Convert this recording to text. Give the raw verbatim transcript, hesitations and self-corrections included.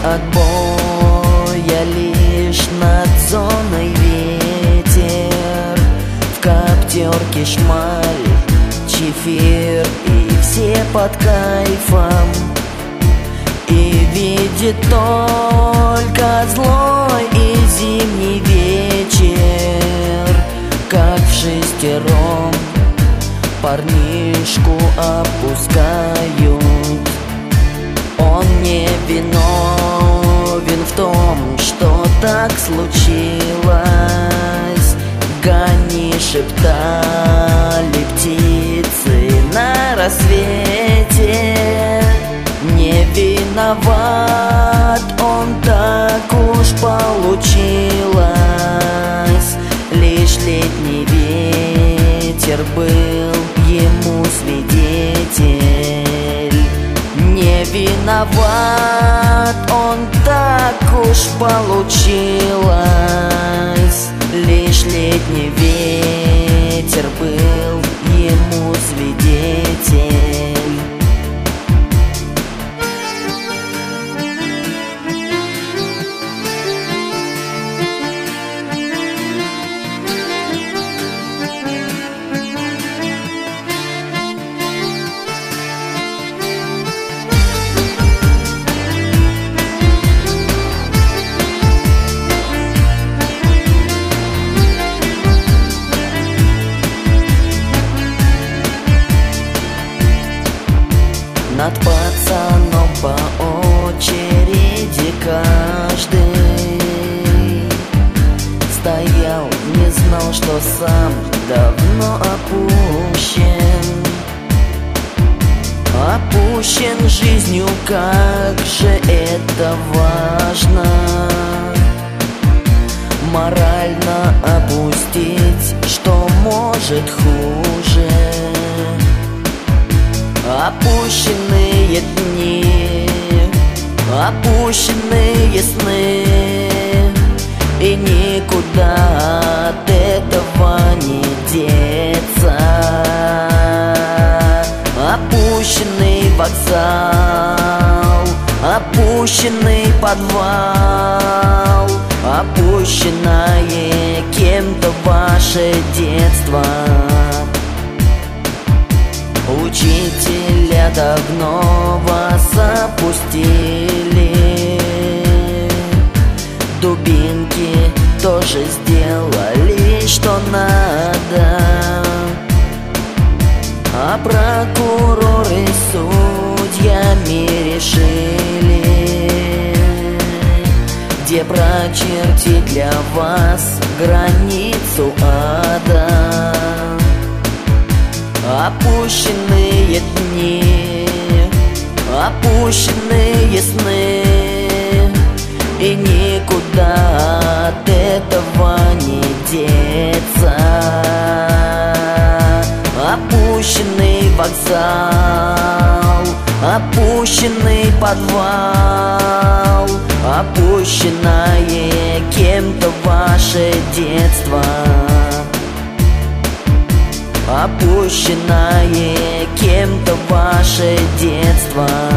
отбоя, лишь над зоной ветер. В коптерке шмаль, чефир, и все под кайфом. И видит только злой и зимний вечер, как в шестером парнишку опускают. Он не виновен в том, что так случилось. Гони, шептали птицы на рассвете. Не виноват он, так уж получилось. Лишь летний ветер был ему свидетель. Не виноват он, так уж получилось. Лишь летний ветер был ему свидетель. Над пацаном по очереди каждый стоял, не знал, что сам давно опущен. Опущен жизнью, как же это важно. Морально опустить, что может хуже. Опущенные дни, опущенные сны, и никуда от этого не деться. Опущенный вокзал, опущенный подвал, опущенное кем-то ваше детство. Учителя давно вас опустили. Дубинки тоже сделали, что надо. А прокуроры судьями решили, где прочертить для вас границу ада. Опущенные дни, опущенные сны, и никуда от этого не деться. Опущенный вокзал, опущенный подвал, опущенное кем-то ваше детство. Опущенное кем-то ваше детство.